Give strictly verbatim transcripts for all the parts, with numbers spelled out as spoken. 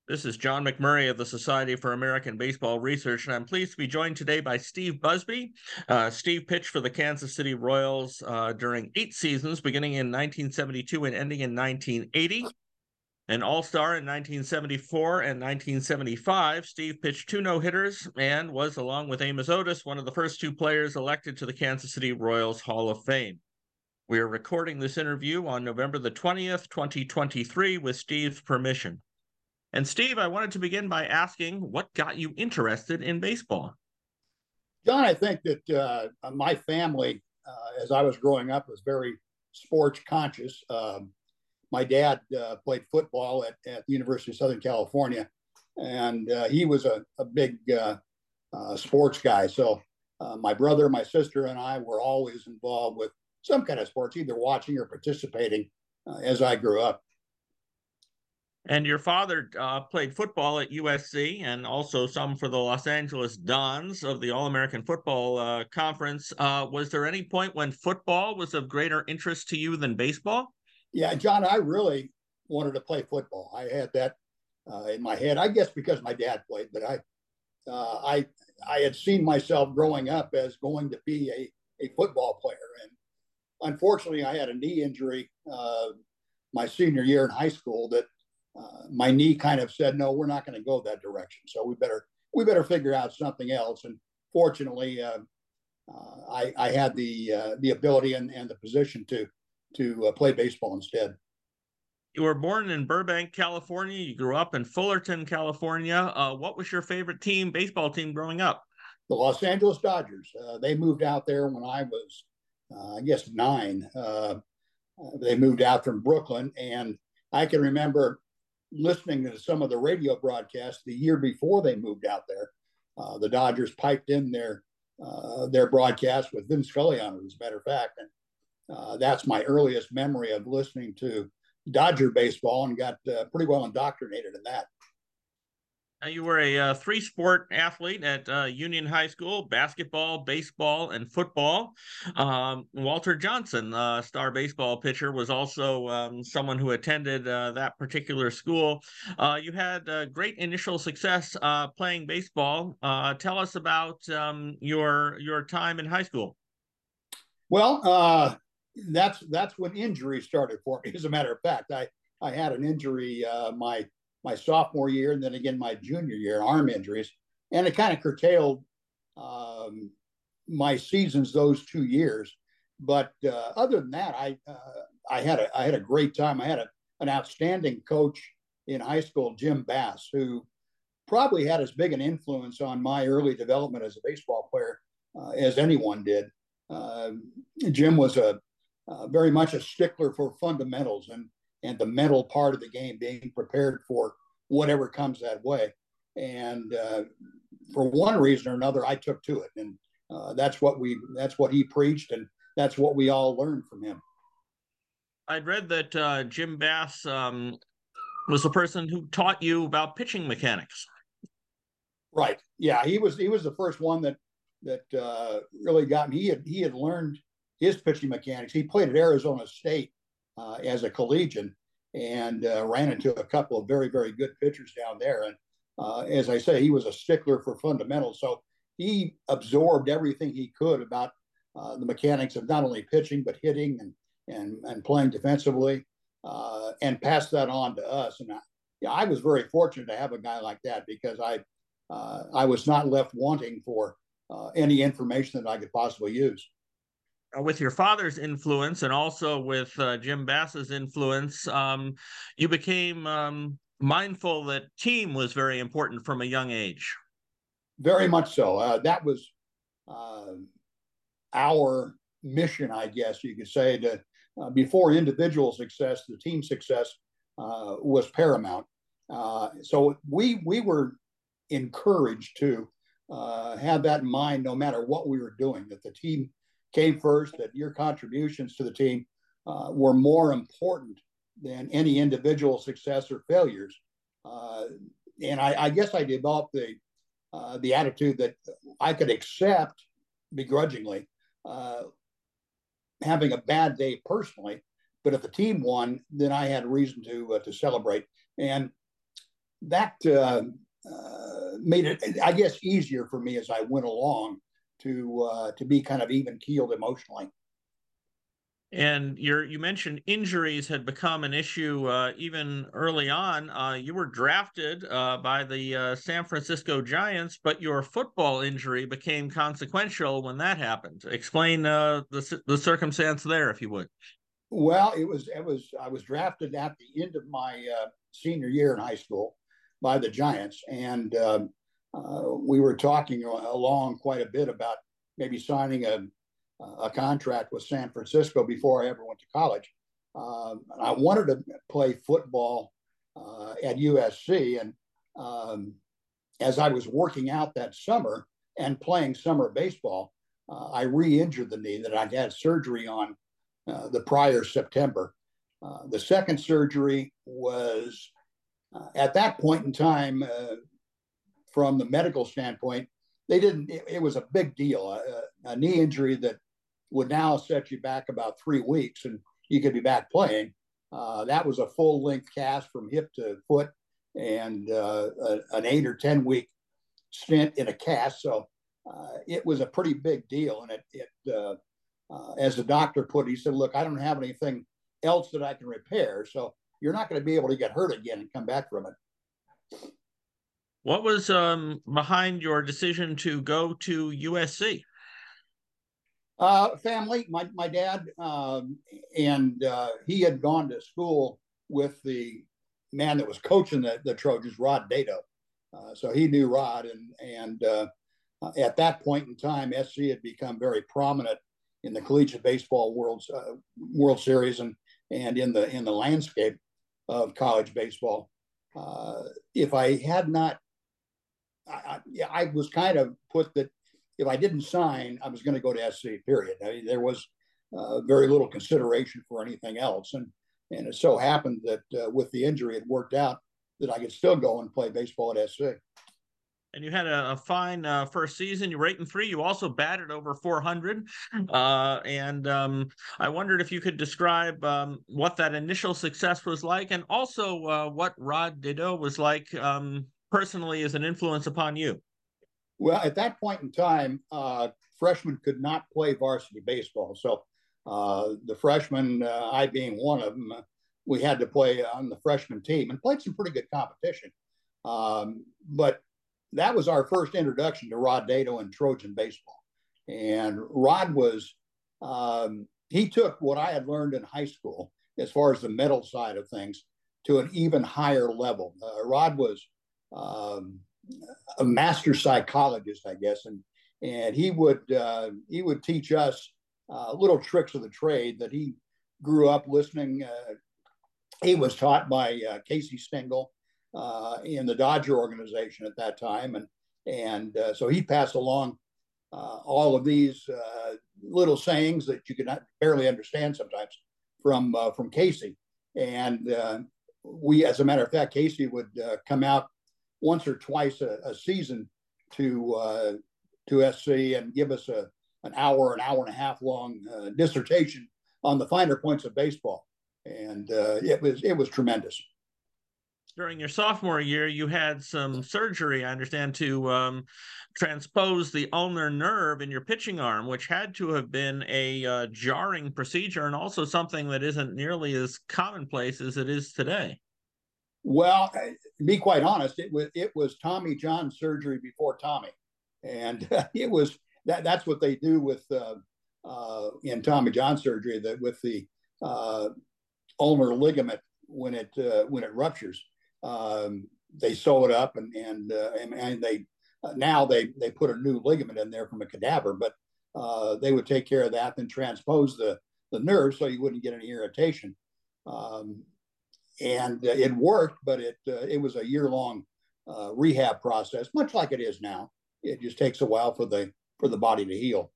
This is John McMurray of the Society for American Baseball Research, and I'm pleased to be joined today by Steve Busby. Uh, Steve pitched for the Kansas City Royals uh, during eight seasons, beginning in nineteen seventy-two and ending in nineteen eighty. An All-Star in nineteen seventy-four and nineteen seventy-five, Steve pitched two no-hitters and was, along with Amos Otis, one of the first two players elected to the Kansas City Royals Hall of Fame. We are recording this interview on November the twentieth, twenty twenty-three, with Steve's permission. And Steve, I wanted to begin by asking what got you interested in baseball? John, I think that uh, my family, uh, as I was growing up, was very sports conscious. Um, my dad uh, played football at, at the University of Southern California, and uh, he was a, a big uh, uh, sports guy. So uh, my brother, my sister, and I were always involved with some kind of sports, either watching or participating uh, as I grew up. And your father uh, played football at U S C and also some for the Los Angeles Dons of the All-American Football uh, Conference. Uh, was there any point when football was of greater interest to you than baseball? Yeah, John, I really wanted to play football. I had that uh, in my head, I guess because my dad played, but I, uh, I, I had seen myself growing up as going to be a, a football player. And unfortunately, I had a knee injury uh, my senior year in high school that uh, my knee kind of said, no, we're not going to go that direction. So we better we better figure out something else. And fortunately, uh, uh, I, I had the uh, the ability and, and the position to to uh, play baseball instead. You were born in Burbank, California. You grew up in Fullerton, California. Uh, what was your favorite team, baseball team, growing up? The Los Angeles Dodgers. Uh, they moved out there when I was, uh, I guess, nine. Uh, they moved out from Brooklyn, and I can remember listening to some of the radio broadcasts the year before they moved out there. Uh, the Dodgers piped in their uh, their broadcast with Vin Scully on it, as a matter of fact, and uh, that's my earliest memory of listening to Dodger baseball, and got uh, pretty well indoctrinated in that. Uh, you were a uh, three sport athlete at uh, Union High School: basketball, baseball, and football. Um, Walter Johnson, uh, star baseball pitcher, was also um, someone who attended uh, that particular school. Uh, you had uh, great initial success uh, playing baseball. Uh, tell us about um, your your time in high school. Well, uh, that's that's when injuries started for me. As a matter of fact, I I had an injury uh, my my sophomore year, and then again my junior year, arm injuries, and it kind of curtailed um, my seasons those two years. But uh, other than that, I uh, I had a I had a great time. I had a, an outstanding coach in high school, Jim Bass, who probably had as big an influence on my early development as a baseball player uh, as anyone did. Uh, Jim was a uh, very much a stickler for fundamentals and and the mental part of the game, being prepared for whatever comes that way. And uh, for one reason or another, I took to it, and uh, that's what we that's what he preached, and that's what we all learned from him. I'd read that uh, Jim Bass um, was the person who taught you about pitching mechanics. Right? Yeah, he was he was the first one that that uh, really got me. He had he had learned his pitching mechanics. He played at Arizona State uh, as a collegian, and uh, ran into a couple of very, very good pitchers down there. And uh, as I say, he was a stickler for fundamentals. So he absorbed everything he could about uh, the mechanics of not only pitching, but hitting and, and, and playing defensively, uh, and passed that on to us. And I, yeah, I was very fortunate to have a guy like that, because I, uh, I was not left wanting for uh, any information that I could possibly use. With your father's influence and also with uh, Jim Bass's influence, um, you became um, mindful that team was very important from a young age. Very much so. Uh, that was uh, our mission, I guess you could say, to uh, before individual success, the team success uh, was paramount. Uh, so we we were encouraged to uh, have that in mind, no matter what we were doing, that the team came first, that your contributions to the team uh, were more important than any individual success or failures. Uh, and I, I guess I developed the uh, the attitude that I could accept begrudgingly uh, having a bad day personally, but if the team won, then I had reason to uh, to celebrate. And that uh, uh, made it, I guess, easier for me as I went along to uh, to be kind of even keeled emotionally. And you're, you mentioned injuries had become an issue uh, even early on. Uh, you were drafted uh, by the uh, San Francisco Giants, but your football injury became consequential when that happened. Explain uh, the the circumstance there, if you would. Well, it was it was I was drafted at the end of my uh, senior year in high school by the Giants, and um, uh, we were talking along quite a bit about maybe signing a a contract with San Francisco before I ever went to college. Um, I wanted to play football uh, at U S C, and um, as I was working out that summer and playing summer baseball, uh, I re-injured the knee that I'd had surgery on uh, the prior September. Uh, the second surgery was uh, at that point in time, uh, from the medical standpoint, they didn't, it, it was a big deal. A, a knee injury that would now set you back about three weeks and you could be back playing. Uh, that was a full length cast from hip to foot and uh, a, an eight or ten week stint in a cast. So uh, it was a pretty big deal. And it, it uh, uh, as the doctor put it, he said, look, I don't have anything else that I can repair. So you're not going to be able to get hurt again and come back from it. What was um, behind your decision to go to U S C? Uh, family, my, my dad, um, and uh, he had gone to school with the man that was coaching the, the Trojans, Rod Dedeaux. Uh, so he knew Rod, and and uh, at that point in time, S C had become very prominent in the collegiate baseball world uh, World Series and and in the in the landscape of college baseball. Uh, if I had not, I, I, I was kind of put that if I didn't sign, I was going to go to S C. Period. I mean, there was uh, very little consideration for anything else, and and it so happened that uh, with the injury, it worked out that I could still go and play baseball at S C. And you had a, a fine uh, first season. You were eight and three. You also batted over four hundred. Uh, and um, I wondered if you could describe um, what that initial success was like, and also uh, what Rod Dedeaux was like um, personally as an influence upon you. Well, at that point in time, uh, freshmen could not play varsity baseball. So uh, the freshmen, uh, I being one of them, uh, we had to play on the freshman team and played some pretty good competition. Um, but that was our first introduction to Rod Dedeaux and Trojan baseball. And Rod was, um, he took what I had learned in high school as far as the mental side of things to an even higher level. Uh, Rod was, um, a master psychologist, I guess, and and he would uh, he would teach us uh, little tricks of the trade that he grew up listening. Uh, he was taught by uh, Casey Stengel uh, in the Dodger organization at that time, and and uh, so he passed along uh, all of these uh, little sayings that you could not barely understand sometimes from uh, from Casey. And uh, we, as a matter of fact, Casey would uh, come out once or twice a, a season to uh, to S C and give us a an hour, an hour and a half long uh, dissertation on the finer points of baseball, and uh, it was it was tremendous. During your sophomore year, you had some surgery, I understand, to um, transpose the ulnar nerve in your pitching arm, which had to have been a uh, jarring procedure and also something that isn't nearly as commonplace as it is today. Well, to be quite honest, it was it was Tommy John surgery before Tommy, and uh, it was that that's what they do with uh, uh, in Tommy John surgery, that with the uh, ulnar ligament when it uh, when it ruptures, um, they sew it up and and uh, and, and they uh, now they they put a new ligament in there from a cadaver, but uh, they would take care of that and transpose the the nerve so you wouldn't get any irritation. Um, and uh, it worked, but it uh, it was a year long uh, rehab process, much like it is now. It just takes a while for the for the body to heal.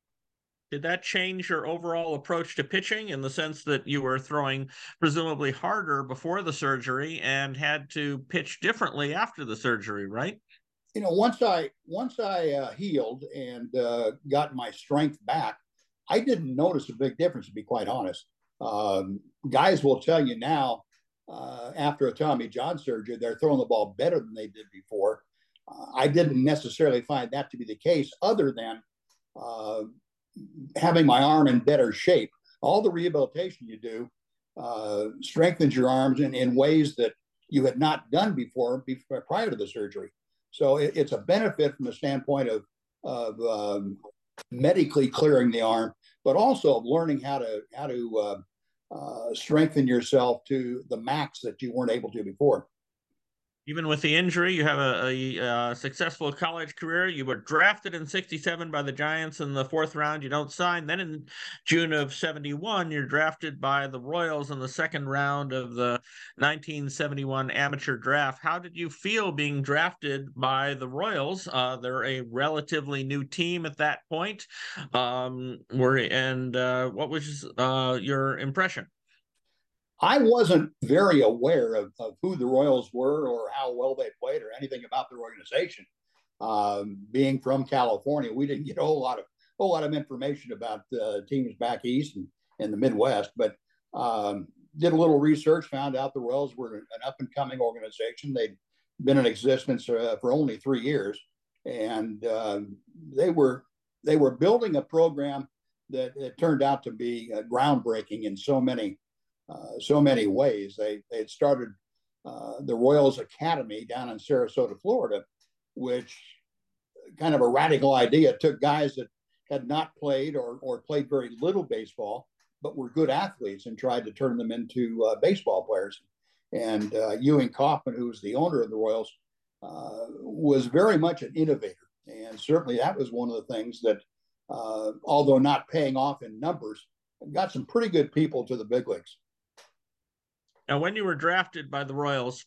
Did that change your overall approach to pitching in the sense that you were throwing presumably harder before the surgery and had to pitch differently after the surgery, right? You know, once I once I uh, healed and uh, got my strength back, I didn't notice a big difference, to be quite honest. Um, guys will tell you now uh, after a Tommy John surgery, they're throwing the ball better than they did before. Uh, I didn't necessarily find that to be the case, other than uh, having my arm in better shape. All the rehabilitation you do uh, strengthens your arms in, in ways that you had not done before, before prior to the surgery. So it, it's a benefit from the standpoint of, of um, medically clearing the arm, but also of learning how to how to uh, uh, strengthen yourself to the max that you weren't able to before. Even with the injury, you have a, a, a successful college career. You were drafted in sixty-seven by the Giants in the fourth round. You don't sign. Then in June of seventy-one, you're drafted by the Royals in the second round of the nineteen seventy-one amateur draft. How did you feel being drafted by the Royals? Uh, they're a relatively new team at that point. Um, were, and uh, what was uh, your impression? I wasn't very aware of, of who the Royals were or how well they played or anything about their organization. Um, being from California, we didn't get a whole lot of whole lot of information about uh, teams back east and in the Midwest. But um, did a little research, found out the Royals were an up and coming organization. They'd been in existence uh, for only three years, and uh, they were they were building a program that it turned out to be uh, groundbreaking in so many uh, so many ways. They they had started uh, the Royals Academy down in Sarasota, Florida, which kind of a radical idea. It took guys that had not played or or played very little baseball, but were good athletes, and tried to turn them into uh, baseball players. And uh, Ewing Kauffman, who was the owner of the Royals, uh, was very much an innovator. And certainly that was one of the things that, uh, although not paying off in numbers, got some pretty good people to the big leagues. Now, when you were drafted by the Royals,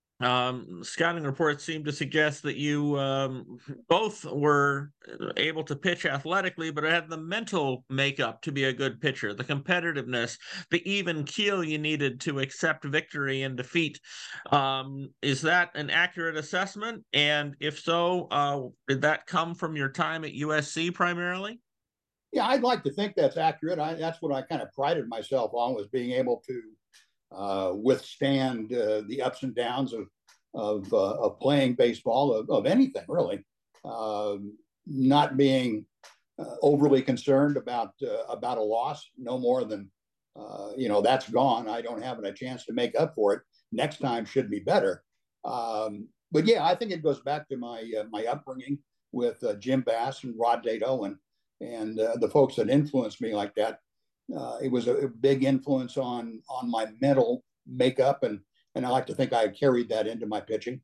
um, scouting reports seem to suggest that you um, both were able to pitch athletically, but had the mental makeup to be a good pitcher, the competitiveness, the even keel you needed to accept victory and defeat. Um, is that an accurate assessment? And if so, uh, did that come from your time at U S C primarily? Yeah, I'd like to think that's accurate. I, that's what I kind of prided myself on, was being able to uh, withstand uh, the ups and downs of of, uh, of playing baseball, of, of anything really. Um, not being uh, overly concerned about uh, about a loss, no more than uh, you know, that's gone. I don't have a chance to make up for it. Next time should be better. Um, but yeah, I think it goes back to my uh, my upbringing with uh, Jim Bass and Rod Date Owen and uh, the folks that influenced me like that. Uh, it was a, a big influence on on my mental makeup, and and I like to think I carried that into my pitching.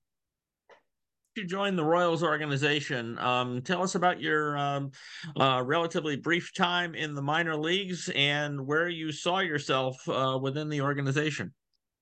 You joined the Royals organization. Um, tell us about your um, uh, relatively brief time in the minor leagues and where you saw yourself uh, within the organization.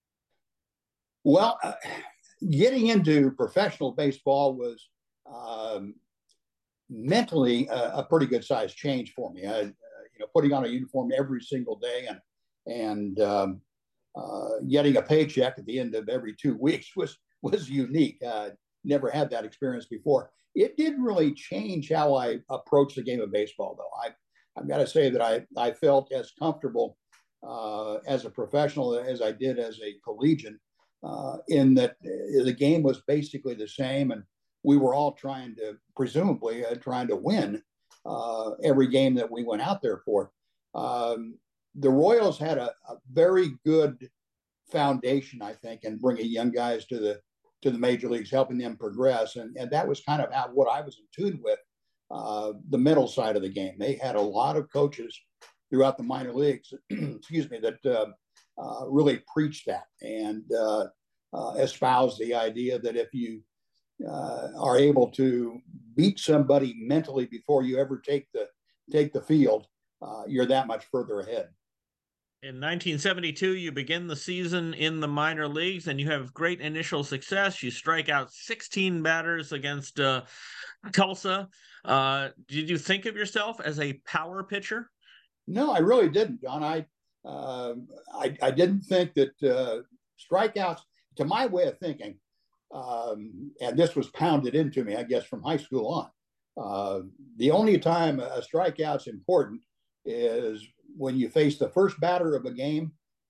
Well, uh, getting into professional baseball was um, mentally a, a pretty good size change for me. I, you know, putting on a uniform every single day and and um, uh, getting a paycheck at the end of every two weeks was was unique. Uh, never had that experience before. It didn't really change how I approached the game of baseball, though. I I've got to say that I I felt as comfortable uh, as a professional as I did as a collegian, uh, in that the game was basically the same, and we were all trying to, presumably, uh, trying to win uh, every game that we went out there for. Um, the Royals had a, a very good foundation, I think, in bringing young guys to the to the major leagues, helping them progress, and and that was kind of how, what I was in tune with, uh, the mental side of the game. They had a lot of coaches throughout the minor leagues, excuse me, that uh, uh, really preached that and uh, uh, espoused the idea that if you uh, are able to beat somebody mentally before you ever take the take the field, uh, you're that much further ahead. In nineteen seventy-two, you begin the season in the minor leagues and you have great initial success. You strike out sixteen batters against uh, Tulsa. Uh, did you think of yourself as a power pitcher? No, I really didn't, John. I uh, I, I didn't think that uh, strikeouts, to my way of thinking, um, and this was pounded into me, I guess, from high school on. Uh, the only time a strikeout's important is when you face the first batter of a game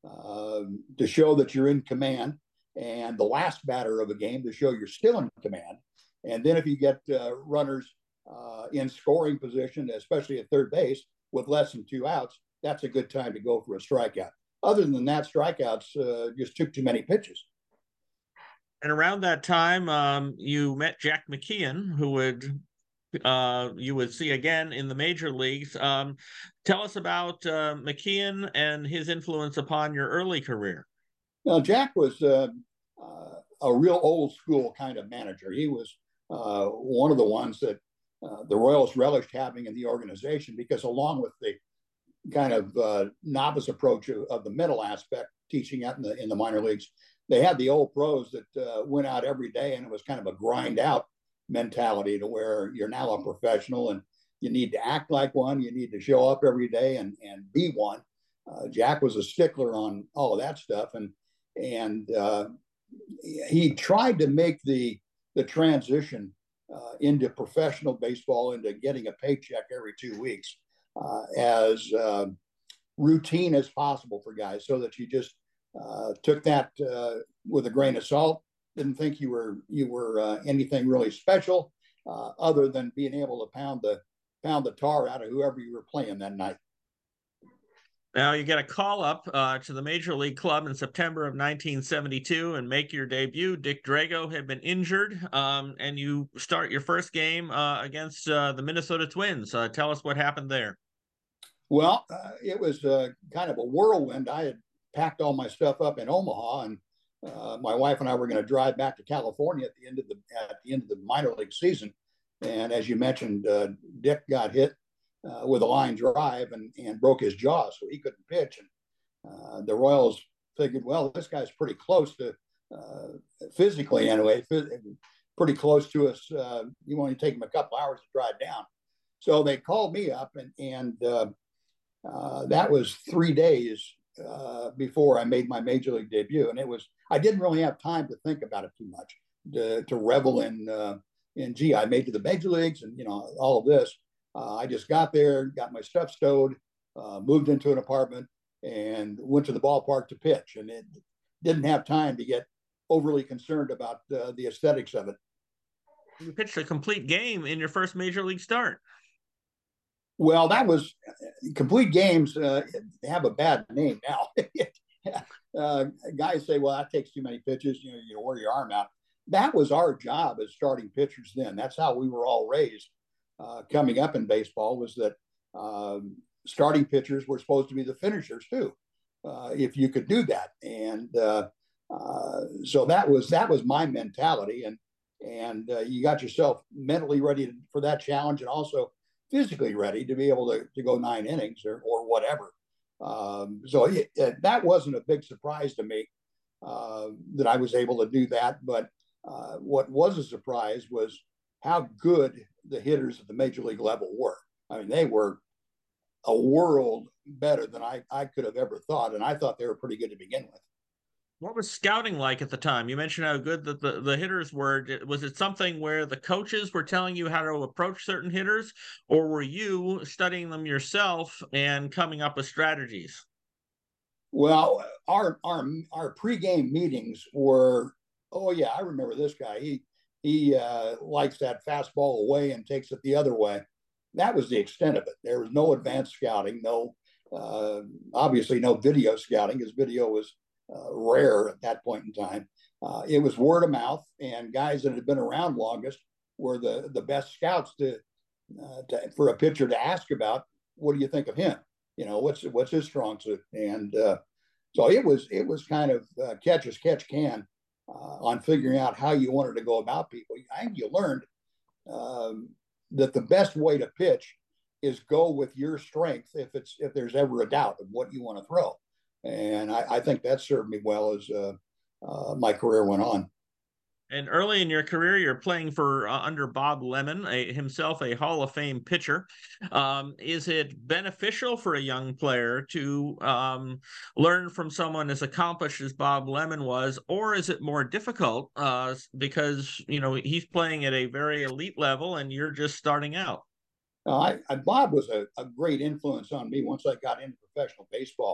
uh, to show that you're in command, and the last batter of a game to show you're still in command. And then if you get uh, runners uh, in scoring position, especially at third base, with less than two outs, that's a good time to go for a strikeout. Other than that, strikeouts uh, just took too many pitches. And around that time, um, you met Jack McKeon, who would uh, you would see again in the major leagues. Um, tell us about uh, McKeon and his influence upon your early career. Now, Jack was uh, uh, a real old school kind of manager. He was uh, one of the ones that uh, the Royals relished having in the organization, because along with the kind of uh, novice approach of, of the mental aspect, teaching out in the in the minor leagues, they had the old pros that uh, went out every day, and it was kind of a grind out mentality, to where you're now a professional and you need to act like one, you need to show up every day and and be one. Uh, Jack was a stickler on all of that stuff, and and uh, he tried to make the the transition uh, into professional baseball, into getting a paycheck every two weeks, uh, as uh, routine as possible for guys, so that you just uh, took that uh, with a grain of salt. Didn't think you were you were uh, anything really special, uh, other than being able to pound the pound the tar out of whoever you were playing that night. Now you get a call up uh, to the Major League Club in September of nineteen seventy-two and make your debut. Dick Drago had been injured, um, and you start your first game uh, against uh, the Minnesota Twins. Uh, tell us what happened there. Well, uh, it was uh, kind of a whirlwind. I had packed all my stuff up in Omaha, and uh, my wife and I were going to drive back to California at the end of the at the end of the minor league season. And as you mentioned, uh, Dick got hit uh, with a line drive and, and broke his jaw, so he couldn't pitch. And uh, the Royals figured, well, this guy's pretty close to uh, physically anyway, pretty close to us. Uh, you only take him a couple hours to drive down. So they called me up, and and uh, uh, that was three days uh, before I made my major league debut, and it was I didn't really have time to think about it too much, to, to revel in uh, in gee, I made to the major leagues, and you know all of this. Uh, I just got there, got my stuff stowed, uh, moved into an apartment, and went to the ballpark to pitch, and it didn't have time to get overly concerned about uh, the aesthetics of it. You pitched a complete game in your first major league start. Well, that was complete games uh, have a bad name now. uh, guys say, well, that takes too many pitches, you know, you wear your arm out. That was our job as starting pitchers then. That's how we were all raised uh, coming up in baseball, was that um, starting pitchers were supposed to be the finishers too, uh, if you could do that. And uh, uh, so that was that was my mentality. And and uh, you got yourself mentally ready to, for that challenge, and also physically ready to be able to, to go nine innings or, or whatever. Um, so it, it, that wasn't a big surprise to me uh, that I was able to do that. But uh, what was a surprise was how good the hitters at the major league level were. I mean, they were a world better than I, I could have ever thought. And I thought they were pretty good to begin with. What was scouting like at the time? You mentioned how good the, the, the hitters were. Was it something where the coaches were telling you how to approach certain hitters, or were you studying them yourself and coming up with strategies? Well, our our our pregame meetings were, oh yeah, I remember this guy. He he uh, likes that fastball away and takes it the other way. That was the extent of it. There was no advanced scouting, no uh, obviously no video scouting, because video was Uh, rare at that point in time. Uh, it was word of mouth, and guys that had been around longest were the the best scouts to, uh, to for a pitcher to ask about. What do you think of him? You know, what's what's his strong suit? And uh, so it was it was kind of uh, catch as catch can uh, on figuring out how you wanted to go about people. I think you learned um, that the best way to pitch is go with your strength if it's if there's ever a doubt of what you want to throw. And I, I think that served me well as uh, uh, my career went on. And early in your career, you're playing for uh, under Bob Lemon, a, himself a Hall of Fame pitcher. Um, is it beneficial for a young player to um, learn from someone as accomplished as Bob Lemon was, or is it more difficult uh, because you know he's playing at a very elite level and you're just starting out? Uh, I, I, Bob was a, a great influence on me once I got into professional baseball.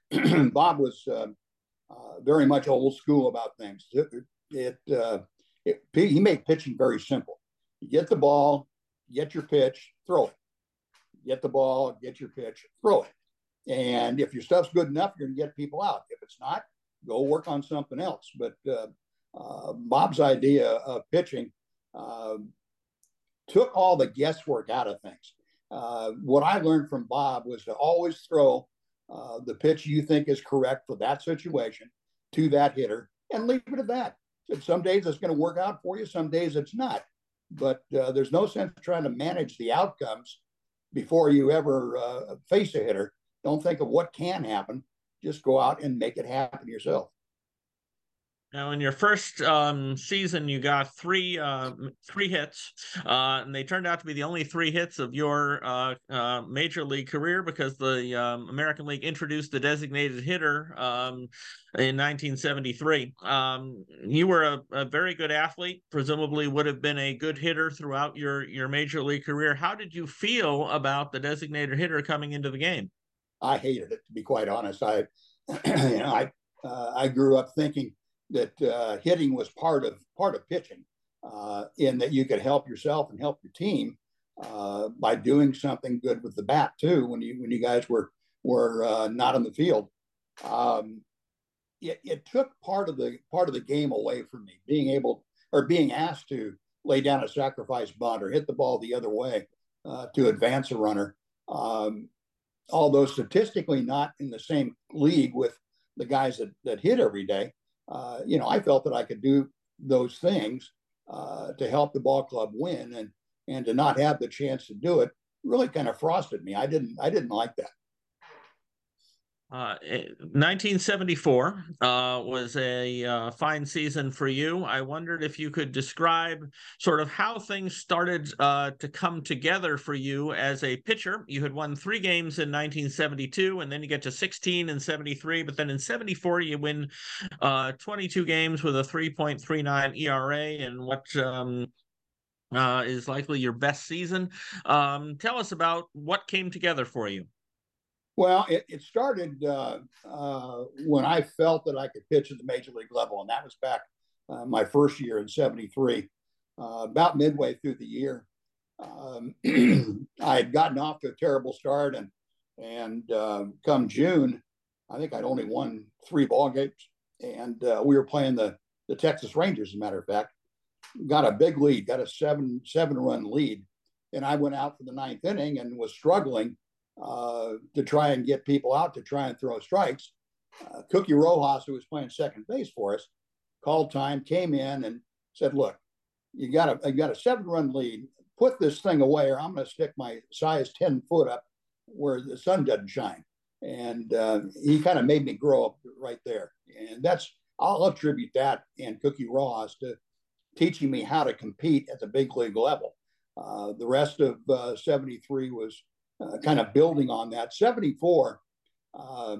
Bob was uh, uh, very much old school about things. It, it, uh, it, he made pitching very simple. You get the ball, get your pitch, throw it. Get the ball, get your pitch, throw it. And if your stuff's good enough, you're going to get people out. If it's not, go work on something else. But uh, uh, Bob's idea of pitching uh, took all the guesswork out of things. Uh, what I learned from Bob was to always throw uh, the pitch you think is correct for that situation to that hitter and leave it at that. So some days it's going to work out for you, some days it's not. But uh, there's no sense trying to manage the outcomes before you ever uh, face a hitter. Don't think of what can happen. Just go out and make it happen yourself. Now, in your first um, season, you got three uh, three hits, uh, and they turned out to be the only three hits of your uh, uh, major league career because the um, American League introduced the designated hitter um, in nineteen seventy-three. Um, you were a, a very good athlete, presumably would have been a good hitter throughout your, your major league career. How did you feel about the designated hitter coming into the game? I hated it, to be quite honest. I, you know, I, uh, I grew up thinking that uh, hitting was part of part of pitching, uh, in that you could help yourself and help your team uh, by doing something good with the bat too. When you when you guys were were uh, not on the field, um, it, it took part of the part of the game away from me. Being able or being asked to lay down a sacrifice bunt or hit the ball the other way uh, to advance a runner. Um, although statistically not in the same league with the guys that that hit every day. Uh, you know, I felt that I could do those things uh, to help the ball club win, and and to not have the chance to do it really kind of frosted me. I didn't I didn't like that. Uh, nineteen seventy-four uh, was a uh, fine season for you. I wondered if you could describe sort of how things started uh, to come together for you as a pitcher. You had won three games in nineteen seventy-two, and then you get to sixteen in seventy-three, but then in seventy-four you win uh, twenty-two games with a three point three nine E R A, and what um, uh, is likely your best season. Um, tell us about what came together for you. Well, it, it started uh, uh, when I felt that I could pitch at the major league level, and that was back uh, my first year in seventy-three. Uh, about midway through the year, um, I had gotten off to a terrible start, and and uh, come June, I think I'd only won three ball games, and uh, we were playing the the Texas Rangers, as a matter of fact. Got a big lead, got a seven seven run lead, and I went out for the ninth inning and was struggling uh, to try and get people out to try and throw strikes. Uh, Cookie Rojas, who was playing second base for us, called time, came in and said, "Look, you got a you got a seven run lead. Put this thing away, or I'm going to stick my size ten foot up where the sun doesn't shine." And uh, he kind of made me grow up right there, and that's I'll attribute that and Cookie Rojas to teaching me how to compete at the big league level. Uh, the rest of uh, seventy-three was uh, kind of building on that. seventy-four uh,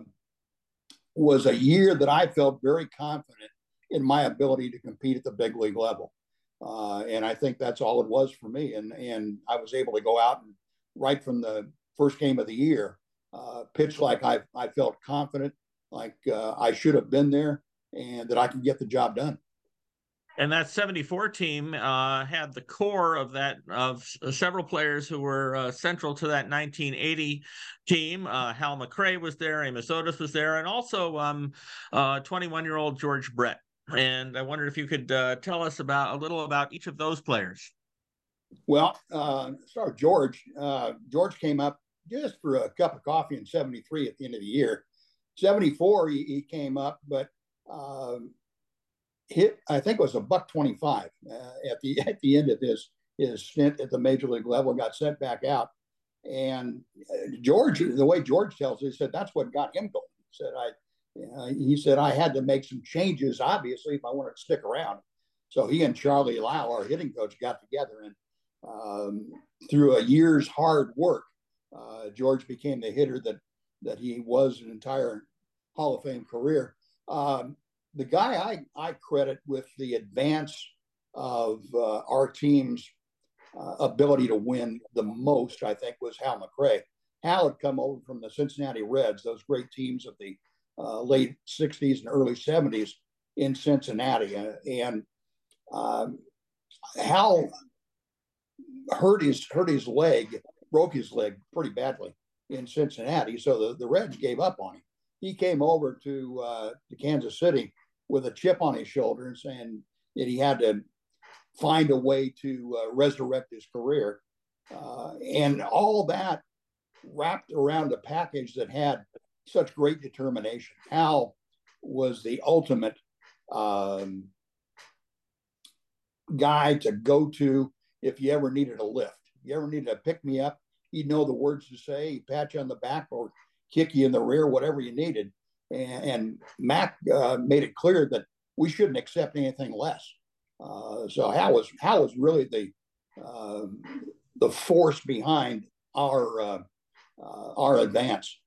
was a year that I felt very confident in my ability to compete at the big league level. Uh, and I think that's all it was for me. And, and I was able to go out and right from the first game of the year, uh, pitch like I, I felt confident, like uh, I should have been there and that I could get the job done. And that seventy-four team uh, had the core of that of several players who were uh, central to that nineteen eighty team. Uh, Hal McRae was there, Amos Otis was there, and also um, uh, twenty-one-year-old George Brett. And I wondered if you could uh, tell us about a little about each of those players. Well, uh, sorry, George. Uh, George came up just for a cup of coffee in seventy-three at the end of the year. seventy-four, he, he came up, but um, hit, I think it was a buck twenty-five uh, at the at the end of his his stint at the major league level. Got sent back out, and uh, George, the way George tells it, he said that's what got him going. He said I, uh, he said I had to make some changes, obviously, if I wanted to stick around. So he and Charlie Lau, our hitting coach, got together, and um, through a year's hard work, uh, George became the hitter that that he was an entire Hall of Fame career. Um, the guy I, I credit with the advance of uh, our team's uh, ability to win the most, I think, was Hal McRae. Hal had come over from the Cincinnati Reds, those great teams of the uh, late sixties and early seventies in Cincinnati. Uh, and um, Hal hurt his hurt his leg, broke his leg pretty badly in Cincinnati. So the, the Reds gave up on him. He came over to uh, to Kansas City with a chip on his shoulders, and that he had to find a way to uh, resurrect his career. Uh, and all that wrapped around a package that had such great determination. Hal was the ultimate um, guy to go to if you ever needed a lift. If you ever needed to pick me up, he'd know the words to say. He'd pat you on the back or kick you in the rear, whatever you needed. And, and Mac uh, made it clear that we shouldn't accept anything less. Uh, so Hal was Hal was really the uh, the force behind our uh, uh, our advance.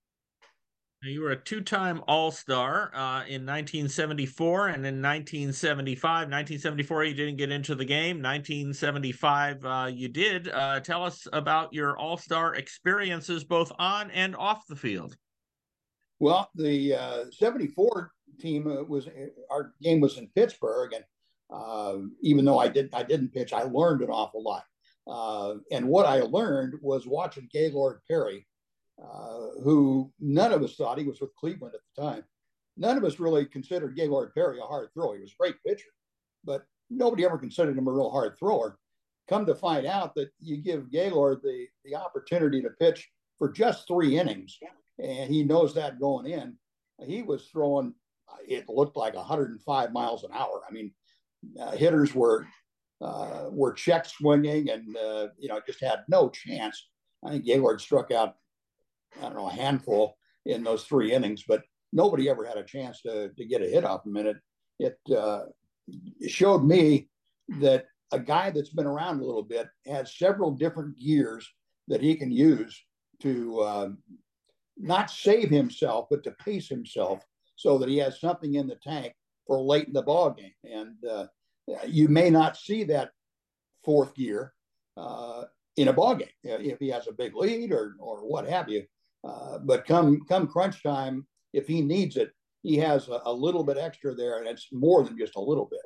You were a two-time All-Star uh, in nineteen seventy-four and in nineteen seventy-five. nineteen seventy-four, you didn't get into the game. nineteen seventy-five, uh, you did. Uh, tell us about your All-Star experiences, both on and off the field. Well, the uh, seventy-four team uh, was our game was in Pittsburgh, and uh, even though I did I didn't pitch, I learned an awful lot. Uh, and what I learned was watching Gaylord Perry, uh, who none of us thought he was with Cleveland at the time. None of us really considered Gaylord Perry a hard thrower. He was a great pitcher, but nobody ever considered him a real hard thrower. Come to find out that you give Gaylord the the opportunity to pitch for just three innings, and he knows that going in. He was throwing, it looked like one hundred five miles an hour. I mean, uh, hitters were uh, were check swinging and, uh, you know, just had no chance. I think Gaylord struck out, I don't know, a handful in those three innings, but nobody ever had a chance to, to get a hit off him. And it, it, uh, it showed me that a guy that's been around a little bit has several different gears that he can use to uh, not save himself, but to pace himself so that he has something in the tank for late in the ball game. And uh, you may not see that fourth gear uh, in a ball game if he has a big lead or or what have you. Uh, but come come crunch time, if he needs it, he has a, a little bit extra there, and it's more than just a little bit.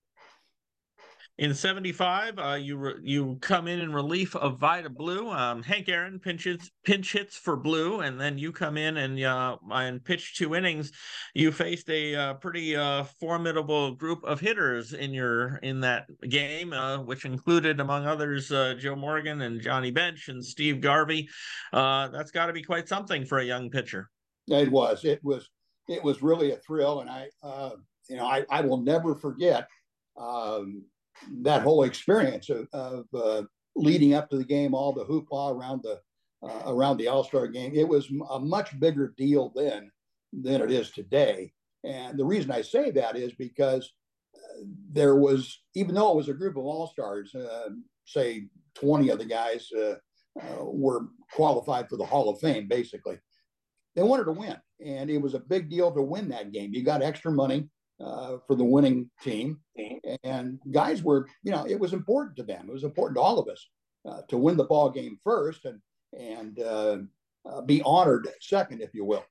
In seventy-five, uh, you re you come in in relief of Vida Blue. Um, Hank Aaron pinches pinch hits for Blue, and then you come in and uh, and pitch two innings. You faced a uh, pretty uh, formidable group of hitters in your in that game, uh, which included, among others, uh, Joe Morgan and Johnny Bench and Steve Garvey. Uh, that's got to be quite something for a young pitcher. It was. It was. It was really a thrill, and I, uh, you know, I, I will never forget. Um, that whole experience of, of uh, leading up to the game, all the hoopla around the uh, around the All-Star game. It was a much bigger deal then than it is today. And the reason I say that is because uh, there was, even though it was a group of All-Stars, uh, say twenty of the guys uh, uh, were qualified for the Hall of Fame, basically. They wanted to win, and it was a big deal to win that game. You got extra money Uh, for the winning team, and guys were, you know, it was important to them. It was important to all of us uh, to win the ball game first, and and uh, uh, be honored second, if you will.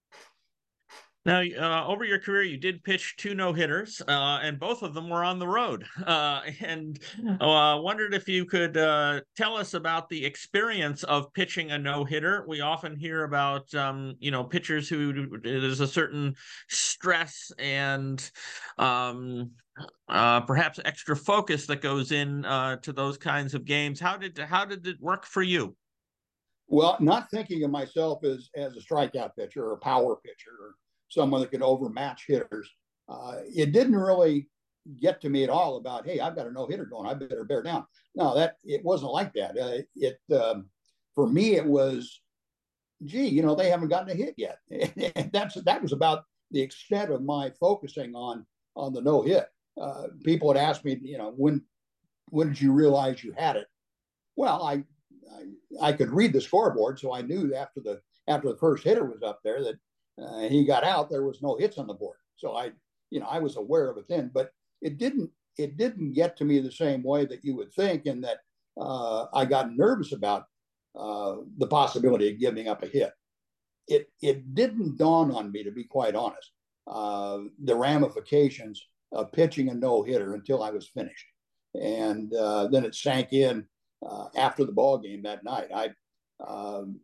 Now, uh, over your career, you did pitch two no-hitters, uh, and both of them were on the road. Uh, and I uh, wondered if you could uh, tell us about the experience of pitching a no-hitter. We often hear about, um, you know, pitchers who there's a certain stress and um, uh, perhaps extra focus that goes in uh, to those kinds of games. How did how did it work for you? Well, not thinking of myself as as a strikeout pitcher or a power pitcher or someone that could overmatch hitters. Uh, it didn't really get to me at all about, hey, I've got a no hitter going, I better bear down. No, that it wasn't like that. Uh, it um, for me, it was, gee, you know, they haven't gotten a hit yet. And that's that was about the extent of my focusing on on the no hit. Uh, people had asked me, you know, when when did you realize you had it? Well, I, I I could read the scoreboard, so I knew after the after the first hitter was up there that uh, he got out, there was no hits on the board. So I, you know, I was aware of it then, but it didn't it didn't get to me the same way that you would think, in that uh, I got nervous about uh, the possibility of giving up a hit. it it didn't dawn on me, to be quite honest, uh, the ramifications of pitching a no hitter until I was finished, and uh, then it sank in uh, after the ball game that night. I um,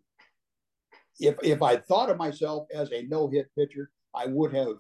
if if I thought of myself as a no hit pitcher, I would have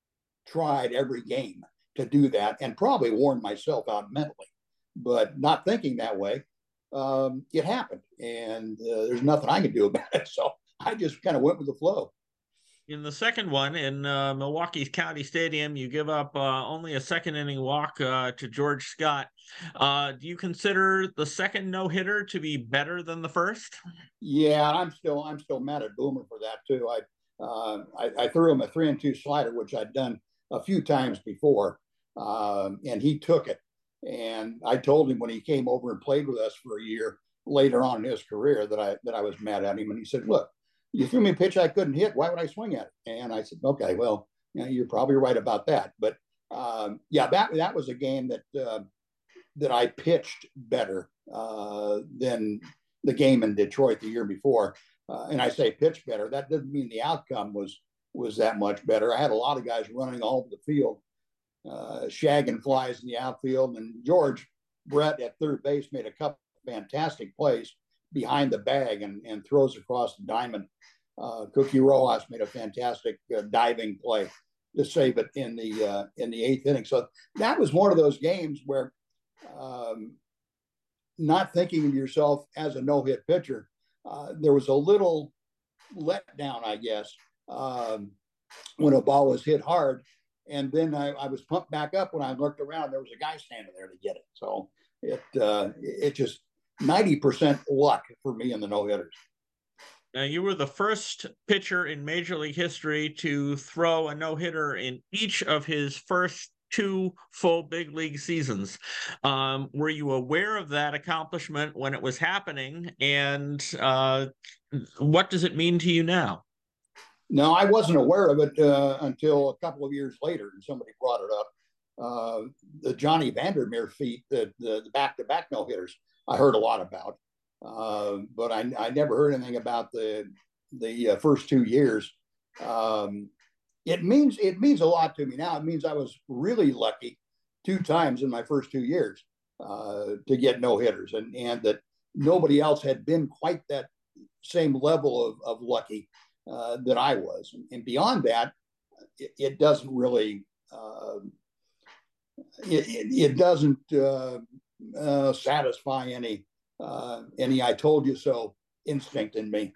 tried every game to do that and probably worn myself out mentally. But not thinking that way, um, it happened, and uh, there's nothing I can do about it. So I just kind of went with the flow. In the second one in uh, Milwaukee's County Stadium, you give up uh, only a second inning walk uh, to George Scott. Uh, do you consider the second no hitter to be better than the first? Yeah, I'm still I'm still mad at Boomer for that too. I uh, I, I threw him a three and two slider, which I'd done a few times before, um, and he took it. And I told him when he came over and played with us for a year later on in his career that I that I was mad at him. And he said, "Look, you threw me a pitch I couldn't hit. Why would I swing at it?" And I said, "Okay, well, you know, you're probably right about that." But um, yeah, that that was a game that uh, that I pitched better uh, than the game in Detroit the year before. Uh, and I say pitch better. That doesn't mean the outcome was was that much better. I had a lot of guys running all over the field, uh, shagging flies in the outfield. And George Brett at third base made a couple of fantastic plays behind the bag and, and throws across the diamond. Uh, Cookie Rojas made a fantastic uh, diving play to save it in the uh, in the eighth inning. So that was one of those games where um, not thinking of yourself as a no-hit pitcher, uh, there was a little letdown, I guess, um, when a ball was hit hard. And then I, I was pumped back up when I looked around. There was a guy standing there to get it. So it uh, it just ninety percent luck for me in the no-hitters. Now, you were the first pitcher in Major League history to throw a no-hitter in each of his first two full big league seasons. Um, were you aware of that accomplishment when it was happening? And uh, what does it mean to you now? No, I wasn't aware of it uh, until a couple of years later, and somebody brought it up. Uh, the Johnny Vandermeer feat, the, the, the back-to-back no-hitters, I heard a lot about. Uh, but I, I never heard anything about the the uh, first two years. Um, it means it means a lot to me now. It means I was really lucky two times in my first two years uh, to get no hitters, and and that nobody else had been quite that same level of, of lucky uh, that I was. And, and beyond that, it, it doesn't really uh, it, it, it doesn't uh, uh, satisfy any. Uh, any I told you so instinct in me.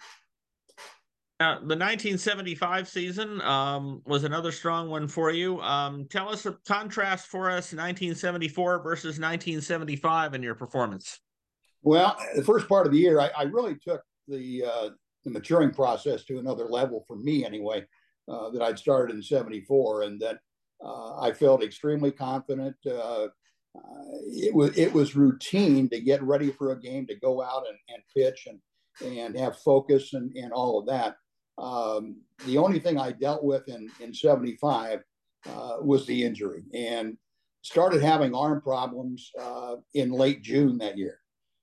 Uh, the nineteen seventy-five season um, was another strong one for you. Um, tell us a contrast for us, nineteen seventy-four versus nineteen seventy-five in your performance. Well, the first part of the year, I, I really took the, uh, the maturing process to another level for me anyway, uh, that I'd started in seventy-four, and that uh, I felt extremely confident. Uh, Uh, it was it was routine to get ready for a game, to go out and, and pitch and and have focus and, and all of that. Um, the only thing I dealt with in in seventy-five uh, was the injury, and started having arm problems uh, in late June that year,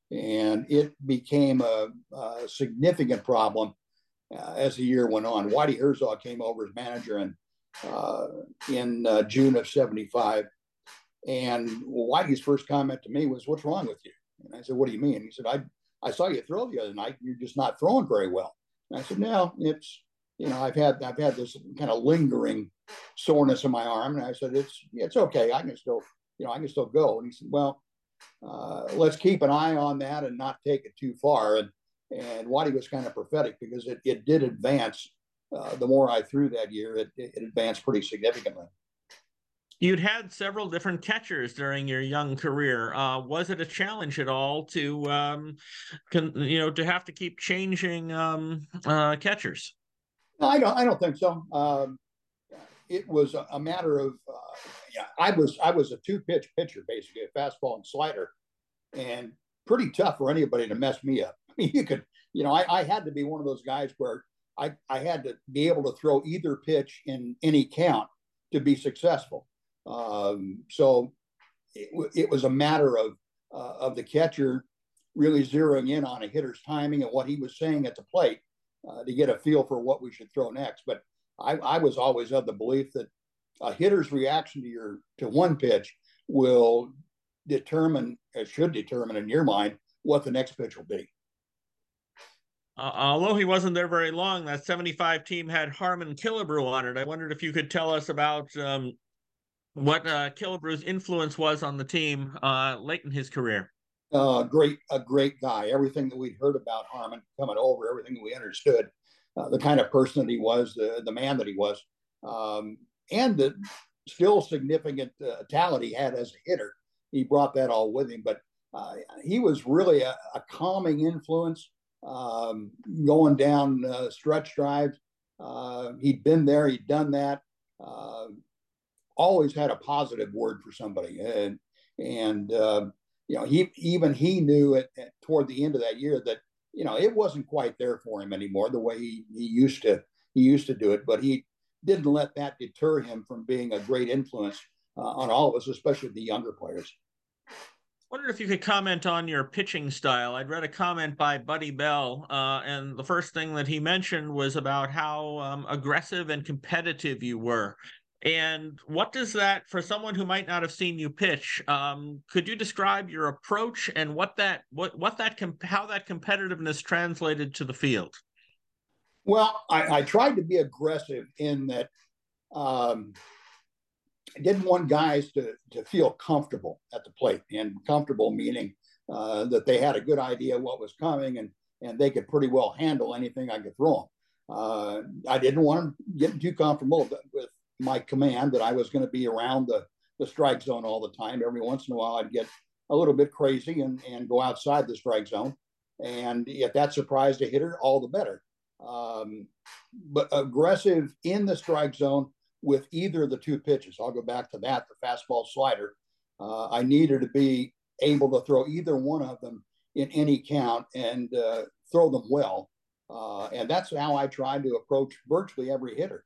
and it became a, a significant problem uh, as the year went on. Whitey Herzog came over as manager in uh, in uh, June of seventy-five. And Whitey's first comment to me was, "What's wrong with you?" And I said, "What do you mean?" He said, I, I saw you throw the other night. You're just not throwing very well. And I said, "No, it's, you know, I've had, I've had this kind of lingering soreness in my arm." And I said, it's, it's okay. I can still, you know, I can still go. And he said, "Well, uh, let's keep an eye on that and not take it too far." And, and Whitey was kind of prophetic, because it, it did advance. Uh, the more I threw that year, it, it advanced pretty significantly. You'd had several different catchers during your young career. Uh, was it a challenge at all to, um, con, you know, to have to keep changing um, uh, catchers? No, I don't. I don't think so. Um, it was a, a matter of, uh, yeah, I was I was a two pitch pitcher, basically a fastball and slider, and pretty tough for anybody to mess me up. I mean, you could, you know, I, I had to be one of those guys where I I had to be able to throw either pitch in any count to be successful. Um, so it, it was a matter of uh, of the catcher really zeroing in on a hitter's timing and what he was saying at the plate, uh, to get a feel for what we should throw next. But I, I was always of the belief that a hitter's reaction to your to one pitch will determine, it should determine in your mind, what the next pitch will be. Uh, although he wasn't there very long, that seventy-five team had Harmon Killebrew on it. I wondered if you could tell us about um, what uh, Killebrew's influence was on the team uh, late in his career. Uh, great, a great guy. Everything that we'd heard about Harmon coming over, everything that we understood, uh, the kind of person that he was, the the man that he was, um, and the still significant uh, talent he had as a hitter. He brought that all with him, but uh, he was really a, a calming influence. Um, going down uh, stretch drives, uh, he'd been there, he'd done that. Uh, always had a positive word for somebody, and and uh, you know, he even he knew it toward the end of that year that, you know, it wasn't quite there for him anymore the way he, he used to he used to do it, but he didn't let that deter him from being a great influence uh, on all of us, especially the younger players. I wondered if you could comment on your pitching style. I'd read a comment by Buddy Bell, uh, and the first thing that he mentioned was about how um, aggressive and competitive you were. And what does that, for someone who might not have seen you pitch, um, could you describe your approach and what that, what, what that, how that competitiveness translated to the field? Well, I, I tried to be aggressive in that. Um, I didn't want guys to, to feel comfortable at the plate, and comfortable meaning uh, that they had a good idea what was coming, and, and they could pretty well handle anything I could throw them. Uh, I didn't want them getting too comfortable with my command that I was going to be around the, the strike zone all the time. Every once in a while, I'd get a little bit crazy and, and go outside the strike zone. And if that surprised a hitter, all the better. Um, but aggressive in the strike zone with either of the two pitches. I'll go back to that, the fastball slider. Uh, I needed to be able to throw either one of them in any count and uh, throw them well. Uh, and that's how I tried to approach virtually every hitter.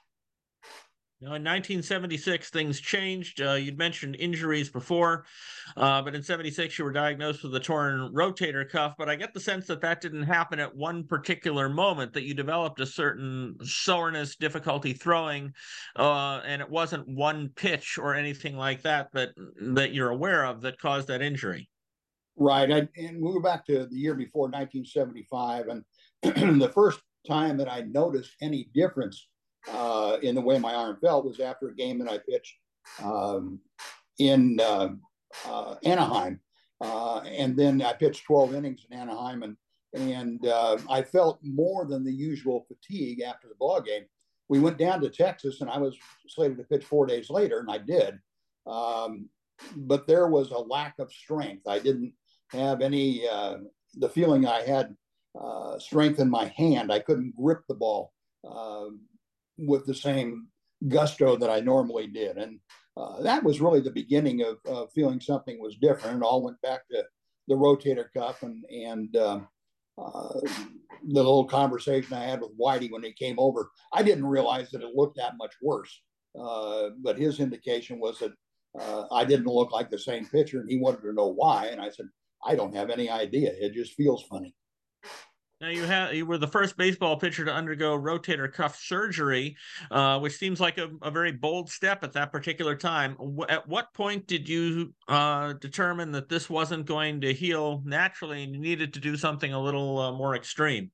Now, in nineteen seventy-six, things changed. Uh, you'd mentioned injuries before, uh, but in seventy-six, you were diagnosed with a torn rotator cuff. But I get the sense that that didn't happen at one particular moment, that you developed a certain soreness, difficulty throwing, uh, and it wasn't one pitch or anything like that that, that you're aware of that caused that injury. Right. I, and we were back to the year before, nineteen seventy-five. And the first time that I noticed any difference Uh, in the way my arm felt was after a game that I pitched um, in uh, uh, Anaheim, uh, and then I pitched twelve innings in Anaheim, and and uh, I felt more than the usual fatigue after the ball game. We went down to Texas, and I was slated to pitch four days later, and I did, um, but there was a lack of strength. I didn't have any uh, the feeling I had uh, strength in my hand. I couldn't grip the ball Uh, with the same gusto that I normally did. And uh, that was really the beginning of uh, feeling something was different. It all went back to the rotator cuff and, and uh, uh, the little conversation I had with Whitey when he came over. I didn't realize that it looked that much worse, uh, but his indication was that uh, I didn't look like the same pitcher, and he wanted to know why. And I said, I don't have any idea. It just feels funny. Now you have you were the first baseball pitcher to undergo rotator cuff surgery, uh, which seems like a, a very bold step at that particular time. W- at what point did you uh, determine that this wasn't going to heal naturally and you needed to do something a little uh, more extreme?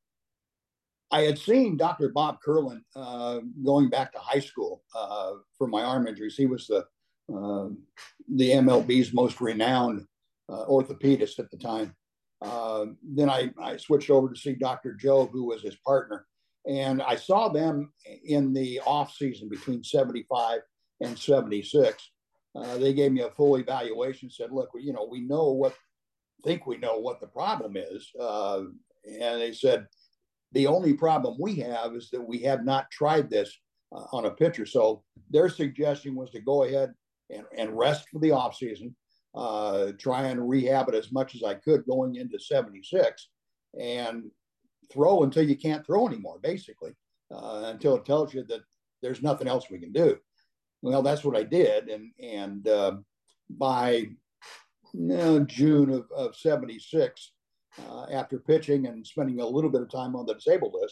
I had seen Doctor Bob Curlin uh, going back to high school uh, for my arm injuries. He was the uh, the M L B's most renowned uh, orthopedist at the time. Uh, then I, I switched over to see Doctor Joe, who was his partner, and I saw them in the off season between seventy-five and seventy-six. Uh, they gave me a full evaluation, said, look, you know, we know what, think we know what the problem is. Uh, and they said, the only problem we have is that we have not tried this uh, on a pitcher. So their suggestion was to go ahead and, and rest for the off season. Uh, try and rehab it as much as I could going into seventy-six, and throw until you can't throw anymore, basically, uh, until it tells you that there's nothing else we can do. Well, that's what I did. And, and uh, by you know, June of, of seventy-six, uh, after pitching and spending a little bit of time on the disabled list,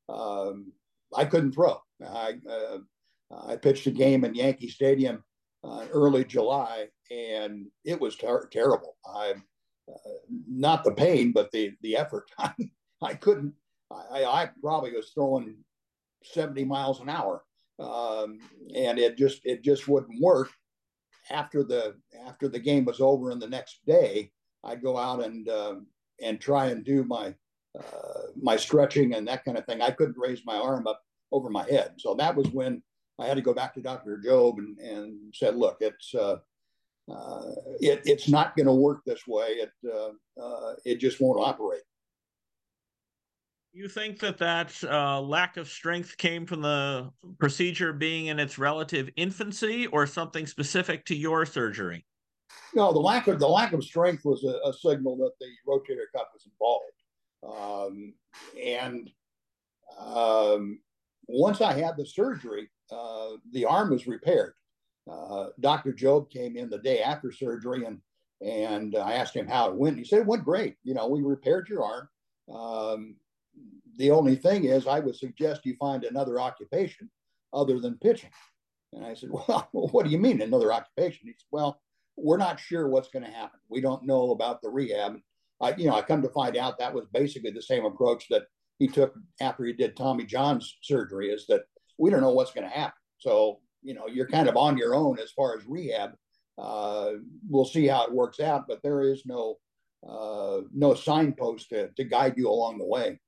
um, I couldn't throw. I uh, I pitched a game in Yankee Stadium uh, early July, and it was ter- terrible. I uh, not the pain, but the the effort. I, I couldn't. I, I probably was throwing seventy miles an hour, um, and it just it just wouldn't work. After the after the game was over, and the next day, I'd go out and um, and try and do my uh, my stretching and that kind of thing. I couldn't raise my arm up over my head, so that was when I had to go back to Doctor Job and, and said, "Look, it's uh, uh, it, it's not going to work this way. It uh, uh, it just won't operate." You think that that uh, lack of strength came from the procedure being in its relative infancy, or something specific to your surgery? No, the lack of the lack of strength was a, a signal that the rotator cuff was involved, um, and um, once I had the surgery, uh, the arm was repaired. Uh, Doctor Job came in the day after surgery, and and I asked him how it went. He said it went great. You know, we repaired your arm. Um, the only thing is, I would suggest you find another occupation other than pitching. And I said, well, what do you mean another occupation? He said, well, we're not sure what's going to happen. We don't know about the rehab. I, you know, I come to find out that was basically the same approach that he took after he did Tommy John's surgery, is that we don't know what's going to happen. So, you know, you're kind of on your own as far as rehab. Uh, we'll see how it works out, but there is no uh, no signpost to, to guide you along the way.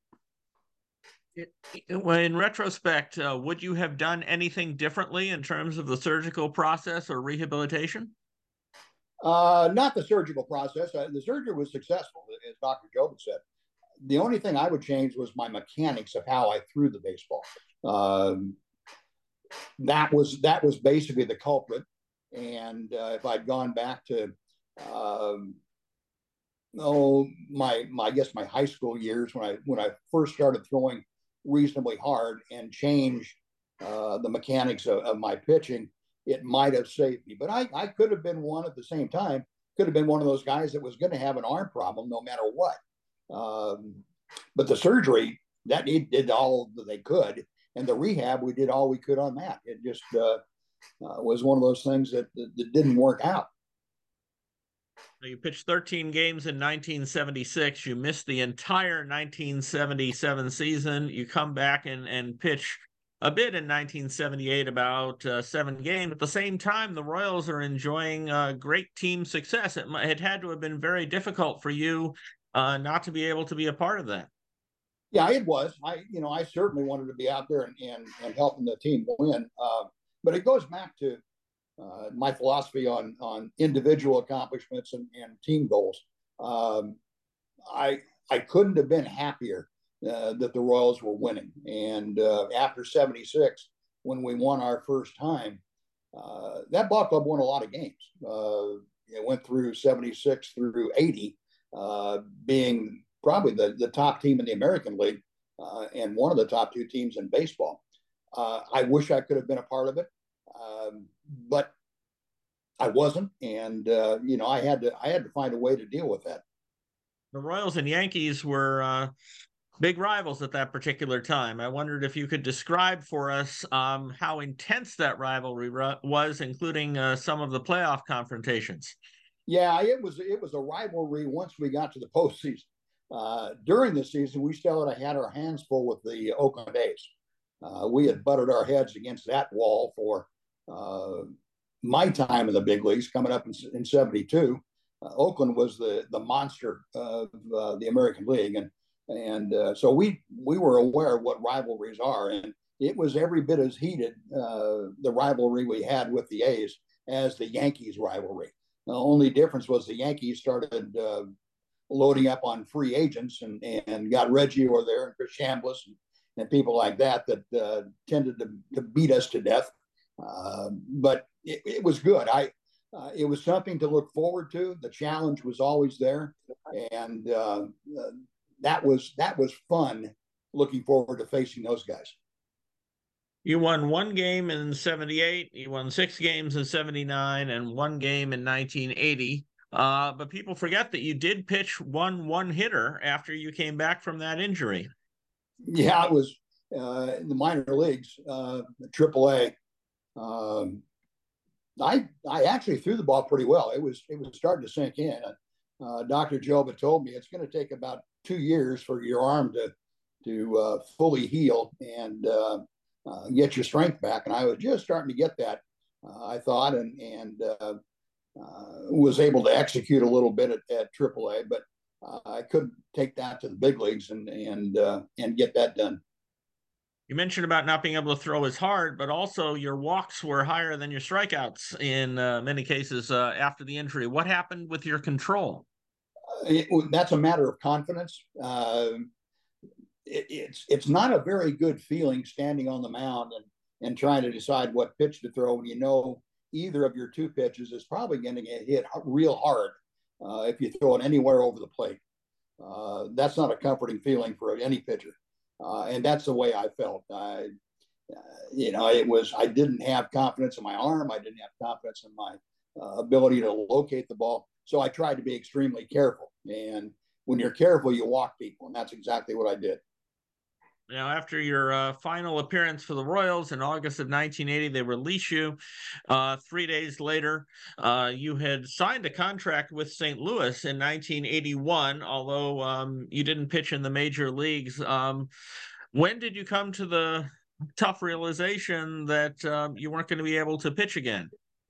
In retrospect, uh, would you have done anything differently in terms of the surgical process or rehabilitation? Uh, not the surgical process. Uh, the surgery was successful, as Doctor Job said. The only thing I would change was my mechanics of how I threw the baseball. Um, that was that was basically the culprit. And uh, if I'd gone back to, um, oh, my my I guess my high school years, when I when I first started throwing reasonably hard, and change uh, the mechanics of, of my pitching, it might have saved me. But I, I could have been one at the same time, could have been one of those guys that was going to have an arm problem no matter what. Um, but the surgery, that it did all that they could. And the rehab, we did all we could on that. It just uh, uh, was one of those things that, that, that didn't work out. You pitched thirteen games in nineteen seventy-six. You missed the entire nineteen seventy-seven season. You come back and, and pitch a bit in nineteen seventy-eight, about uh, seven games. At the same time, the Royals are enjoying uh, great team success. It, it had to have been very difficult for you uh, not to be able to be a part of that. Yeah, it was. I, you know, I certainly wanted to be out there and, and, and helping the team win. Uh, but it goes back to uh, my philosophy on on individual accomplishments and, and team goals. Um, I I couldn't have been happier uh, that the Royals were winning. And uh, after seventy-six, when we won our first time, uh, that ball club won a lot of games. Uh, it went through seventy-six through eighty, uh, being probably the, the top team in the American League uh, and one of the top two teams in baseball. Uh, I wish I could have been a part of it. Um, but I wasn't, and uh, you know, I had to I had to find a way to deal with that. The Royals and Yankees were uh, big rivals at that particular time. I wondered if you could describe for us um, how intense that rivalry was, including uh, some of the playoff confrontations. Yeah, it was it was a rivalry once we got to the postseason. Uh, during the season, we still had our hands full with the Oakland A's. Uh, we had butted our heads against that wall for uh, my time in the big leagues, coming up in, in seventy-two. Uh, Oakland was the the monster of uh, the American League, and and uh, so we we were aware of what rivalries are, and it was every bit as heated, uh, the rivalry we had with the A's, as the Yankees rivalry. The only difference was the Yankees started uh, loading up on free agents, and and got Reggie over there and Chris Chambliss and, and people like that that uh, tended to, to beat us to death. Uh, but it, it was good. I uh, it was something to look forward to. The challenge was always there, and uh, uh, that was that was fun. Looking forward to facing those guys. You won one game in seventy-eight. You won six games in seventy-nine, and one game in nineteen eighty. Uh, but people forget that you did pitch one one hitter after you came back from that injury. Yeah, it was uh, in the minor leagues, uh, triple A, um, I I actually threw the ball pretty well. It was it was starting to sink in. Uh, Doctor Joba told me it's going to take about two years for your arm to to uh, fully heal and uh, uh, get your strength back. And I was just starting to get that, uh, I thought, and and uh, uh, was able to execute a little bit at, at triple A, but uh, I couldn't take that to the big leagues and and uh, and get that done. You mentioned about not being able to throw as hard, but also your walks were higher than your strikeouts in uh, many cases uh, after the injury. What happened with your control? It, that's a matter of confidence. Uh, it, it's it's not a very good feeling standing on the mound and and trying to decide what pitch to throw when you know either of your two pitches is probably going to get hit real hard uh, if you throw it anywhere over the plate. Uh, that's not a comforting feeling for any pitcher, uh, and that's the way I felt. I, uh, you know, it was I didn't have confidence in my arm. I didn't have confidence in my uh, ability to locate the ball. So I tried to be extremely careful. And when you're careful, you walk people, and that's exactly what I did. Now, after your uh, final appearance for the Royals in August of nineteen eighty, they release you. Uh, three days later, uh, you had signed a contract with Saint Louis in nineteen eighty-one, although um, you didn't pitch in the major leagues. Um, when did you come to the tough realization that um, you weren't going to be able to pitch again?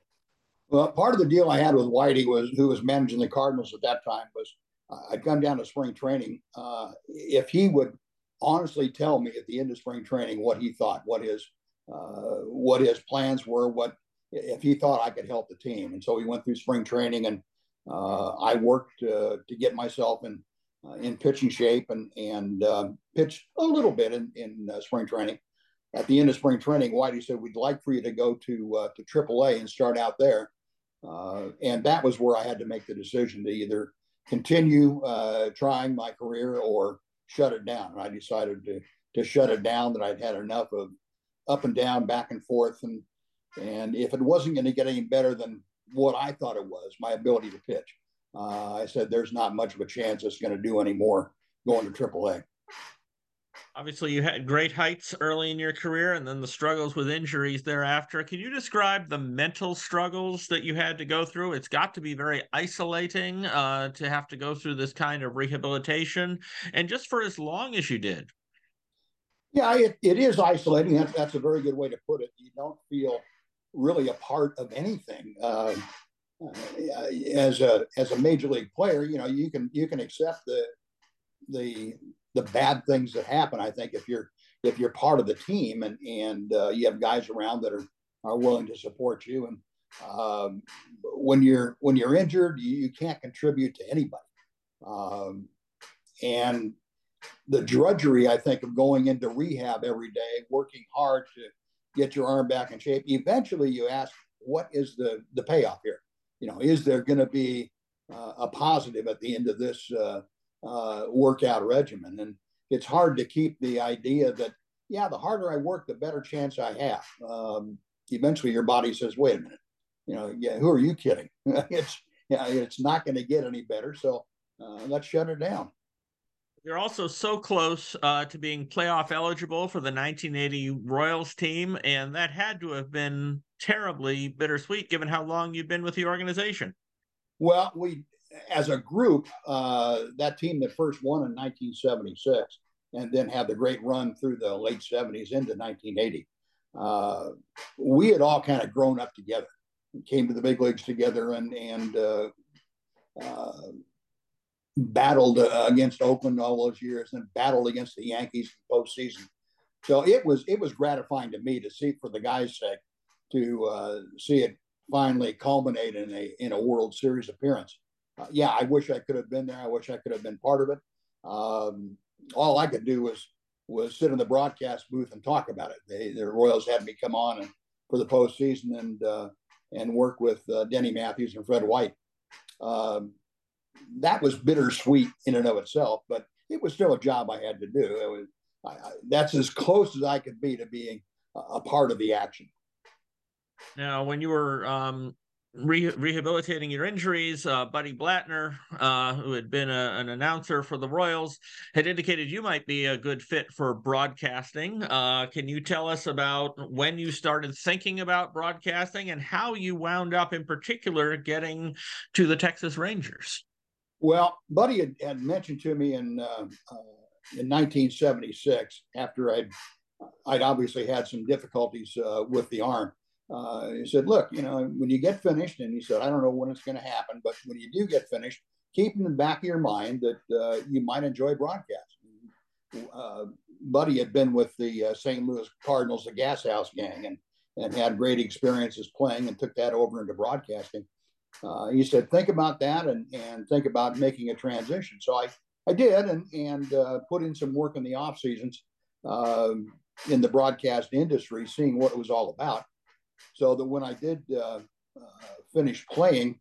Well, part of the deal I had with Whitey was, who was managing the Cardinals at that time, was uh, I'd come down to spring training. Uh, if he would honestly tell me at the end of spring training what he thought, what his uh, what his plans were, what if he thought I could help the team, and so we went through spring training, and uh, I worked uh, to get myself in uh, in pitching shape, and and uh, pitched a little bit in in uh, spring training. At the end of spring training, Whitey said, "We'd like for you to go to uh, to triple A and start out there." Uh, and that was where I had to make the decision to either continue uh, trying my career or shut it down. And I decided to to shut it down. That I'd had enough of up and down, back and forth, and and if it wasn't going to get any better than what I thought it was, my ability to pitch, uh, I said there's not much of a chance it's going to do anymore going to triple A. Obviously, you had great heights early in your career and then the struggles with injuries thereafter. Can you describe the mental struggles that you had to go through? It's got to be very isolating uh, to have to go through this kind of rehabilitation, and just for as long as you did. Yeah, it, it is isolating. That's, that's a very good way to put it. You don't feel really a part of anything. Uh, as a as a major league player, you know, you can you can accept the the the bad things that happen. I think if you're if you're part of the team and and uh, you have guys around that are are willing to support you, and um, when you're when you're injured, you, you can't contribute to anybody. Um, and the drudgery, I think, of going into rehab every day, working hard to get your arm back in shape. Eventually, you ask, what is the the payoff here? You know, is there going to be uh, a positive at the end of this uh, uh, workout regimen? And it's hard to keep the idea that, yeah, the harder I work, the better chance I have. Um, eventually, your body says, wait a minute, you know, yeah, who are you kidding? it's yeah, it's not going to get any better. So uh, let's shut it down. You're also so close uh, to being playoff eligible for the nineteen eighty Royals team, and that had to have been terribly bittersweet given how long you've been with the organization. Well, we, as a group, uh, that team that first won in nineteen seventy-six and then had the great run through the late seventies into nineteen eighty, uh, we had all kind of grown up together, came to the big leagues together, and, and uh, uh, battled uh, against Oakland all those years, and battled against the Yankees in postseason. So it was it was gratifying to me to see, for the guys' sake, to uh, see it finally culminate in a in a World Series appearance. Uh, yeah, I wish I could have been there. I wish I could have been part of it. Um, all I could do was was sit in the broadcast booth and talk about it. They, the Royals had me come on and for the postseason and uh, and work with uh, Denny Matthews and Fred White. Um, that was bittersweet in and of itself, but it was still a job I had to do. It was I, I, that's as close as I could be to being a, a part of the action. Now, when you were um, re- rehabilitating your injuries. Uh, Buddy Blattner, uh, who had been a, an announcer for the Royals, had indicated you might be a good fit for broadcasting. Uh, can you tell us about when you started thinking about broadcasting and how you wound up, in particular, getting to the Texas Rangers? Well, Buddy had, had mentioned to me in uh, uh, in nineteen seventy-six, after I'd I'd obviously had some difficulties uh, with the arm. Uh, he said, "Look, you know, when you get finished," and he said, "I don't know when it's going to happen, but when you do get finished, keep in the back of your mind that uh, you might enjoy broadcasting." Uh, Buddy had been with the uh, Saint Louis Cardinals, the Gas House Gang, and and had great experiences playing, and took that over into broadcasting. Uh, he said, "Think about that, and and think about making a transition." So I I did, and and uh, put in some work in the off seasons uh, in the broadcast industry, seeing what it was all about. So that when I did uh, uh, finish playing,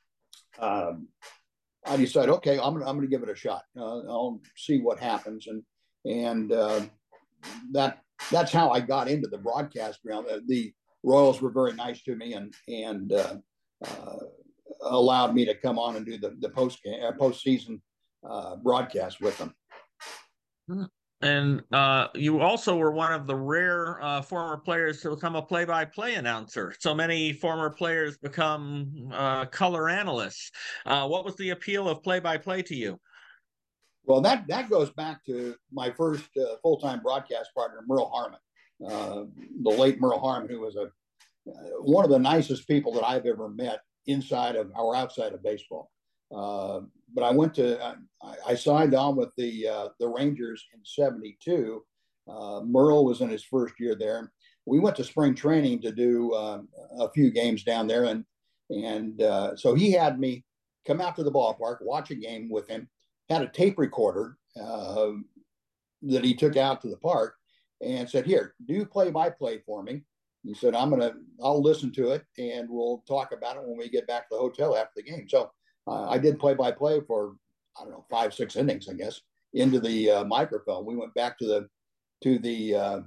um, I decided, okay, I'm gonna I'm gonna give it a shot. Uh, I'll see what happens, and and uh, that that's how I got into the broadcast realm. Uh, the Royals were very nice to me, and and uh, uh, allowed me to come on and do the the post uh, postseason uh, broadcast with them. And uh, you also were one of the rare uh, former players to become a play-by-play announcer. So many former players become uh, color analysts. Uh, what was the appeal of play-by-play to you? Well, that that goes back to my first uh, full-time broadcast partner, Merle Harmon, uh, the late Merle Harmon, who was a uh, one of the nicest people that I've ever met inside of or outside of baseball. Uh, but I went to I, I signed on with the uh, the Rangers in seventy-two. Uh, Merle was in his first year there. We went to spring training to do uh, a few games down there, and and uh, so he had me come out to the ballpark, watch a game with him. Had a tape recorder uh, that he took out to the park, and said, "Here, do play by play for me." He said, "I'm gonna, I'll listen to it, and we'll talk about it when we get back to the hotel after the game." So uh, I did play by play for, I don't know, five, six innings, I guess, into the uh, microphone. We went back to the to the uh,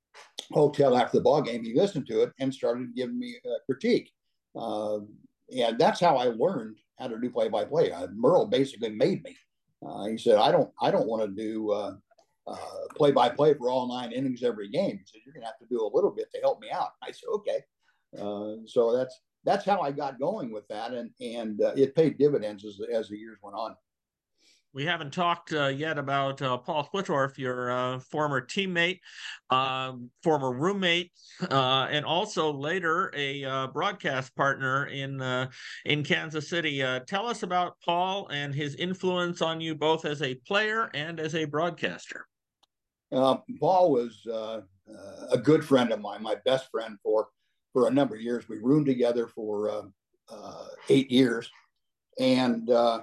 hotel after the ball game. He listened to it and started giving me a critique, uh, and that's how I learned how to do play by play. Merle basically made me. Uh, he said, "I don't, I don't want to do uh, uh, play-by-play for all nine innings every game." He said, "You're going to have to do a little bit to help me out." I said, "Okay." Uh, so that's that's how I got going with that, and and uh, it paid dividends as as the years went on. We haven't talked uh, yet about uh, Paul Splittorff, your uh, former teammate, uh, former roommate, uh, and also later a uh, broadcast partner in uh, in Kansas City. Uh, tell us about Paul and his influence on you both as a player and as a broadcaster. Uh, Paul was uh, a good friend of mine, my best friend for for a number of years. We roomed together for uh, uh, eight years, and uh,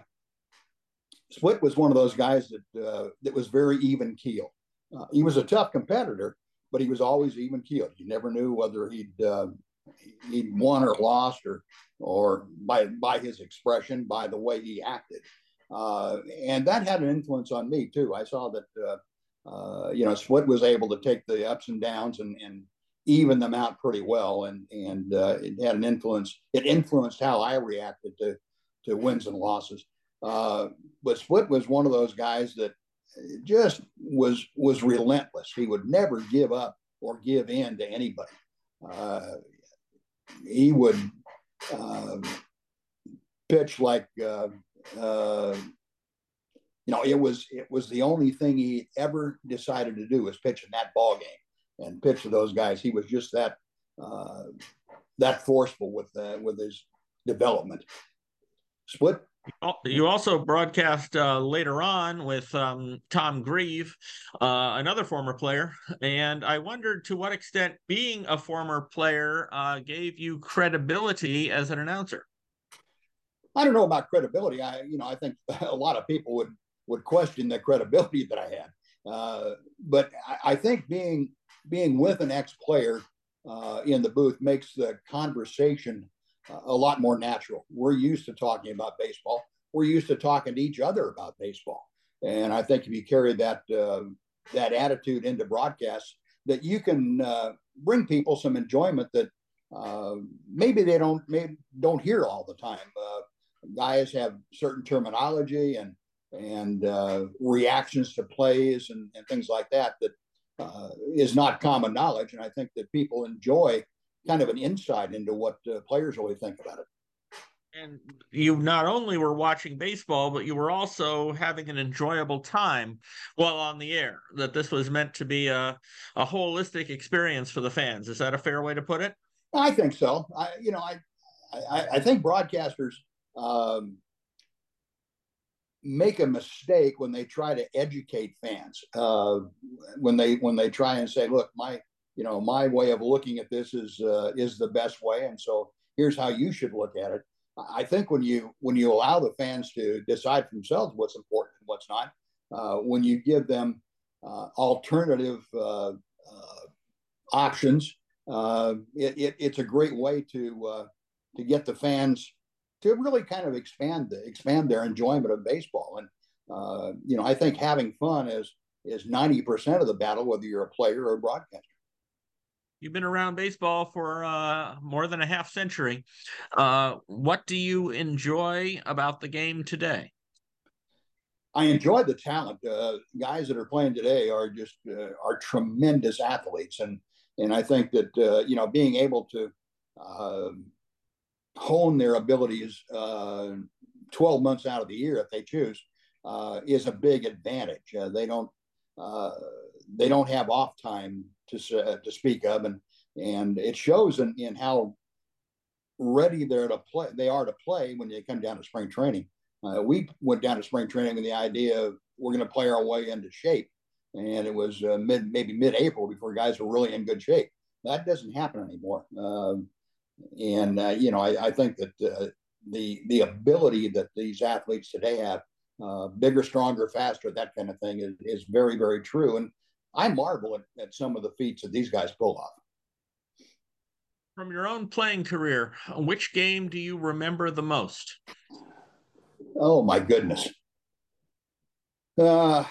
Split was one of those guys that uh, that was very even keel. Uh, he was a tough competitor, but he was always even keeled. You never knew whether he'd uh, he'd won or lost, or or by by his expression, by the way he acted, uh, and that had an influence on me too. I saw that uh, uh, you know Split was able to take the ups and downs and and even them out pretty well, and and uh, it had an influence. It influenced how I reacted to to wins and losses. Uh, but Split was one of those guys that just was was relentless. He would never give up or give in to anybody. Uh, he would uh, pitch like uh, uh, you know it was it was the only thing he ever decided to do was pitch in that ball game and pitch to those guys. He was just that uh, that forceful with uh, with his development. Split. You also broadcast uh, later on with um, Tom Grieve, uh, another former player, and I wondered to what extent being a former player uh, gave you credibility as an announcer. I don't know about credibility. I, you know, I think a lot of people would would question the credibility that I had, uh, but I, I think being being with an ex-player uh, in the booth makes the conversation a lot more natural. We're used to talking about baseball. We're used to talking to each other about baseball. And I think if you carry that uh, that attitude into broadcasts, that you can uh, bring people some enjoyment that uh, maybe they don't maybe don't hear all the time. Uh, guys have certain terminology and and uh, reactions to plays and, and things like that that uh, is not common knowledge. And I think that people enjoy kind of an insight into what uh, players really think about it. And you not only were watching baseball, but you were also having an enjoyable time while on the air, that this was meant to be a, a holistic experience for the fans. Is that a fair way to put it? I think so. I, you know, I, I, I think broadcasters um, make a mistake when they try to educate fans. Uh, when they when they try and say, "Look, my you know my way of looking at this is uh, is the best way, and so here's how you should look at it." I think when you when you allow the fans to decide for themselves what's important and what's not, uh, when you give them uh, alternative uh, uh, options, uh, it, it, it's a great way to uh, to get the fans to really kind of expand the, expand their enjoyment of baseball. And uh, you know, I think having fun is is ninety percent of the battle, whether you're a player or a broadcaster. You've been around baseball for uh, more than a half century. Uh, what do you enjoy about the game today? I enjoy the talent. Uh, guys that are playing today are just uh, are tremendous athletes, and and I think that uh, you know being able to uh, hone their abilities uh, twelve months out of the year if they choose uh, is a big advantage. Uh, they don't uh, they don't have off time to uh, to speak of, and and it shows in, in how ready they're to play. They are to play when they come down to spring training. Uh, we went down to spring training with the idea of we're going to play our way into shape, and it was uh, mid maybe mid April before guys were really in good shape. That doesn't happen anymore. Um, and uh, you know, I, I think that uh, the the ability that these athletes today have, uh, bigger, stronger, faster, that kind of thing, is, is very, very true. And I marvel at, at some of the feats that these guys pull off. From your own playing career, which game do you remember the most? Oh my goodness. Uh,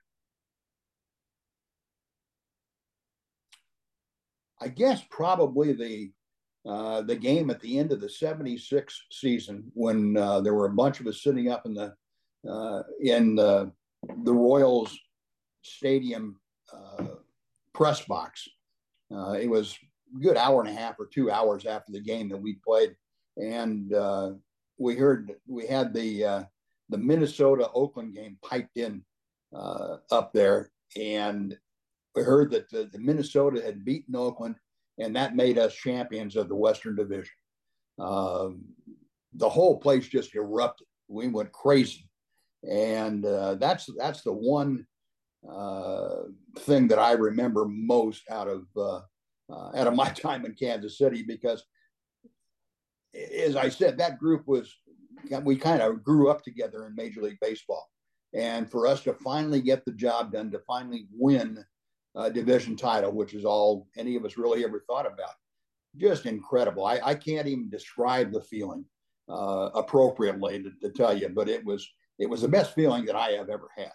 I guess probably the uh, the game at the end of the seventy-six season when uh, there were a bunch of us sitting up in the uh, in the, the Royals Stadium uh, press box. Uh, it was a good hour and a half or two hours after the game that we played, and uh, we heard we had the uh, the Minnesota Oakland game piped in uh, up there, and we heard that the, the Minnesota had beaten Oakland, and that made us champions of the Western Division. Um, the whole place just erupted. We went crazy, and uh, that's that's the one uh, thing that I remember most out of uh, uh, out of my time in Kansas City, because, as I said, that group was we kind of grew up together in Major League Baseball, and for us to finally get the job done, to finally win a division title, which is all any of us really ever thought about, just incredible. I, I can't even describe the feeling uh, appropriately to, to tell you, but it was it was the best feeling that I have ever had.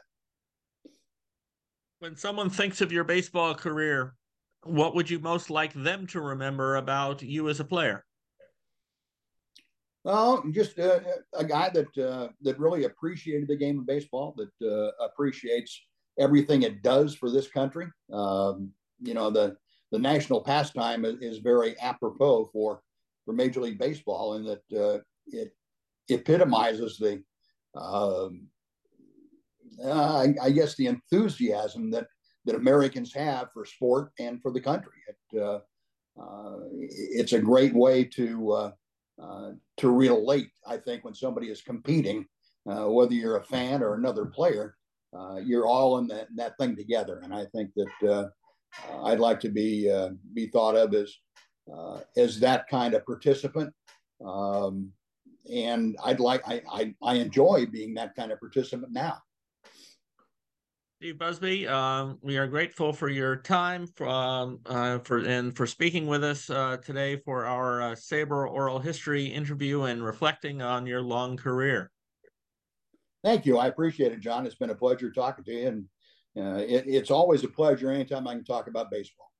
When someone thinks of your baseball career, what would you most like them to remember about you as a player? Well, just uh, a guy that uh, that really appreciated the game of baseball, that uh, appreciates everything it does for this country. Um, you know, the the national pastime is, is very apropos for for Major League Baseball, in that uh, it epitomizes the, um, uh, I, I guess, the enthusiasm that that Americans have for sport and for the country. It, uh, uh, it's a great way to uh, uh, to relate. I think when somebody is competing, uh, whether you're a fan or another player, uh, you're all in that that thing together. And I think that uh, I'd like to be uh, be thought of as uh, as that kind of participant. Um, and I'd like I, I I enjoy being that kind of participant now. Steve Busby, um, we are grateful for your time for, um, uh, for and for speaking with us uh, today for our uh, SABR Oral History interview and reflecting on your long career. Thank you. I appreciate it, John. It's been a pleasure talking to you, and uh, it, it's always a pleasure anytime I can talk about baseball.